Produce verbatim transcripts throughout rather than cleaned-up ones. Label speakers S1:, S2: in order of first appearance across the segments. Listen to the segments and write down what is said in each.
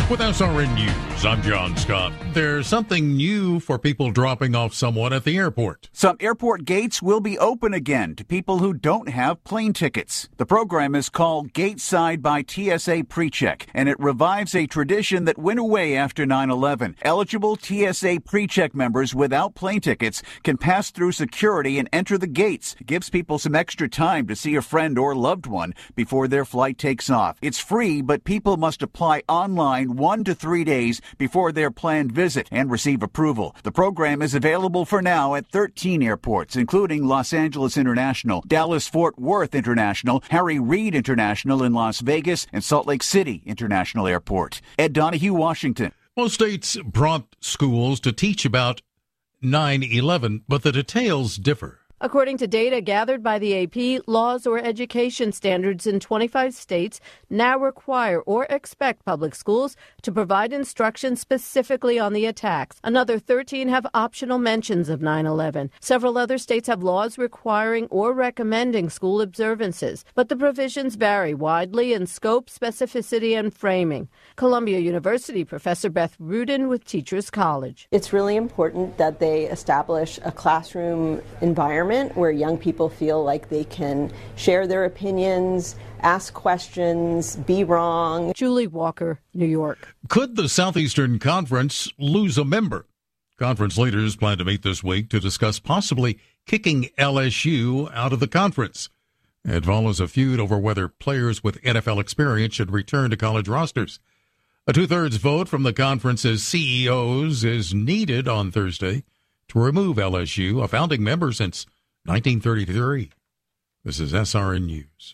S1: With S R N News, I'm John Scott. There's something new for people dropping off someone at the airport.
S2: Some airport gates will be open again to people who don't have plane tickets. The program is called Gateside by T S A PreCheck, and it revives a tradition that went away after nine eleven. Eligible T S A PreCheck members without plane tickets can pass through security and enter the gates. It gives people some extra time to see a friend or loved one before their flight takes off. It's free, but people must apply online one to three days before their planned visit and receive approval. The program is available for now at thirteen airports, including Los Angeles International, Dallas-Fort Worth International, Harry Reid International in Las Vegas, and Salt Lake City International Airport. Ed Donahue, Washington.
S1: Most states prompt schools to teach about nine eleven, but the details differ.
S3: According to data gathered by the A P, laws or education standards in twenty-five states now require or expect public schools to provide instruction specifically on the attacks. Another thirteen have optional mentions of nine eleven. Several other states have laws requiring or recommending school observances, but the provisions vary widely in scope, specificity, and framing. Columbia University professor Beth Rudin with Teachers College.
S4: It's really important that they establish a classroom environment where young people feel like they can share their opinions, ask questions, be wrong.
S3: Julie Walker, New York.
S1: Could the Southeastern Conference lose a member? Conference leaders plan to meet this week to discuss possibly kicking L S U out of the conference. It follows a feud over whether players with N F L experience should return to college rosters. A two-thirds vote from the conference's C E Os is needed on Thursday to remove L S U, a founding member since nineteen thirty-three. This is S R N News.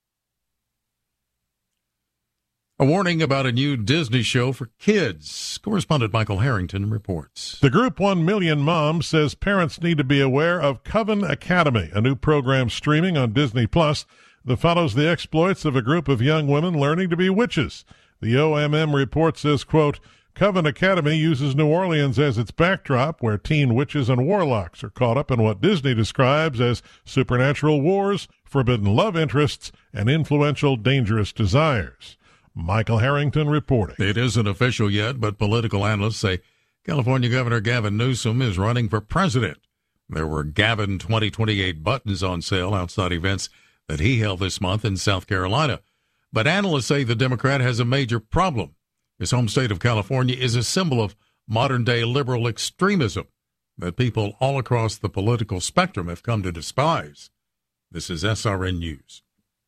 S1: A warning about a new Disney show for kids. Correspondent Michael Harrington reports.
S5: The Group one million Moms says parents need to be aware of Coven Academy, a new program streaming on Disney Plus that follows the exploits of a group of young women learning to be witches. The O M M report says, quote, Coven Academy uses New Orleans as its backdrop, where teen witches and warlocks are caught up in what Disney describes as supernatural wars, forbidden love interests, and influential, dangerous desires. Michael Harrington reporting.
S1: It isn't official yet, but political analysts say California Governor Gavin Newsom is running for president. There were Gavin twenty twenty-eight buttons on sale outside events that he held this month in South Carolina. But analysts say the Democrat has a major problem. His home state of California is a symbol of modern-day liberal extremism that people all across the political spectrum have come to despise. This is S R N News.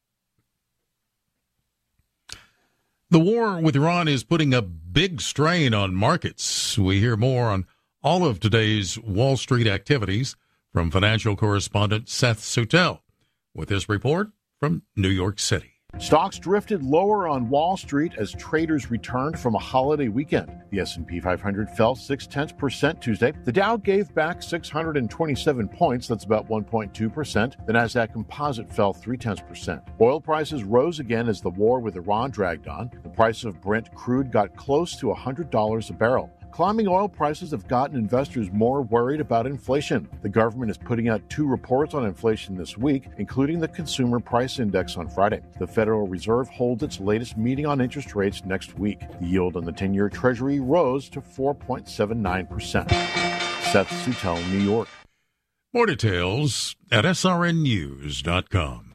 S1: The war with Iran is putting a big strain on markets. We hear more on all of today's Wall Street activities from financial correspondent Seth Sutel with this report from New York City.
S6: Stocks drifted lower on Wall Street as traders returned from a holiday weekend. The S and P five hundred fell six tenths percent Tuesday. The Dow gave back six hundred twenty-seven points, that's about one point two percent. The Nasdaq Composite fell three tenths percent. Oil prices rose again as the war with Iran dragged on. The price of Brent crude got close to one hundred dollars a barrel. Climbing oil prices have gotten investors more worried about inflation. The government is putting out two reports on inflation this week, including the Consumer Price Index on Friday. The Federal Reserve holds its latest meeting on interest rates next week. The yield on the ten-year Treasury rose to four point seven nine percent. Seth Sutel, New York.
S1: More details at S R N news dot com.